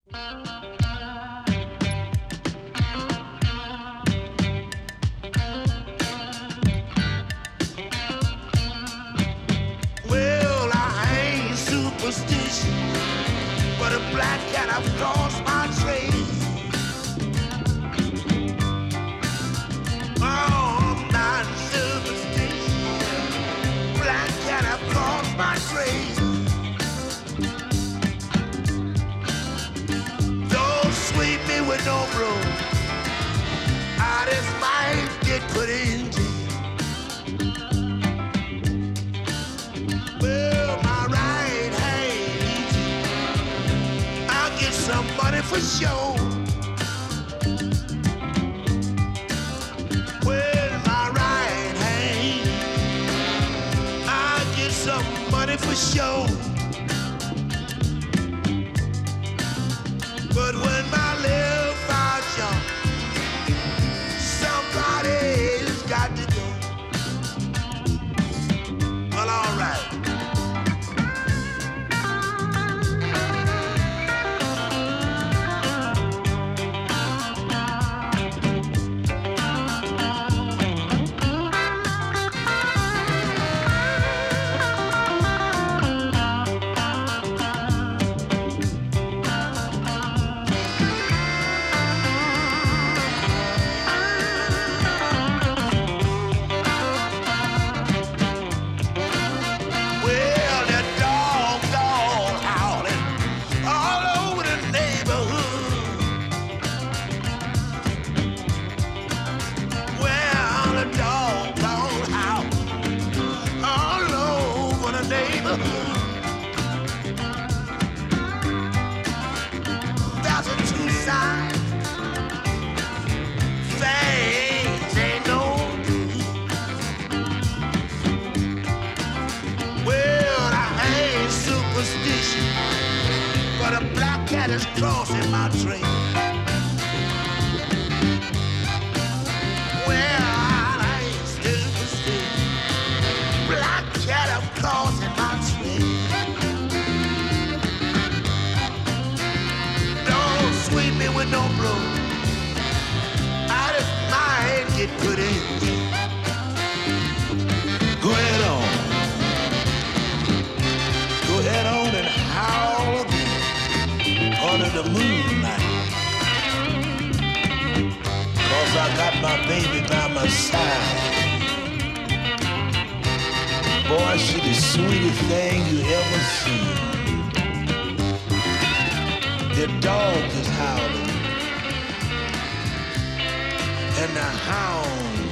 Well, I ain't superstitious, but a black cat I've crossed my trace. Oh, I'm not superstitious, black cat I've crossed my trace. Don't sweep me with no broom, I just might get put in jail. Well, my right hand, I'll get some money for sure. Well, my right hand, I'll get some money for sure. But when my left eye jump, somebody's got to go. Well, all right. Well, that dog howling all over the neighborhood. Well, the dog howling all over the neighborhood. That's a true sign. Things ain't no good. Well, I ain't superstitious, but a black cat is crossing my train. Well, I ain't superstitious, black cat is crossing my train. Don't sweep me with no blow, I just might get put in jail. Go ahead on. Go ahead on and howl again under the moonlight. 'Cause I got my baby by my side. Boy, she the sweetest thing you ever seen. The dog is howling, and the hound